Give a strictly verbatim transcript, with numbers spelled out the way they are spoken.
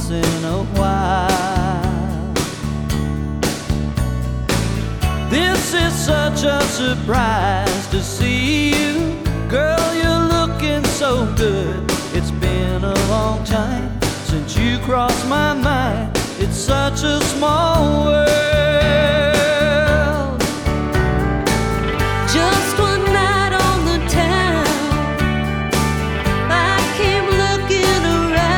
once in a while. This is such a surprise to see you. Girl, you're looking so good. It's been a long time since you crossed my mind. It's such a small world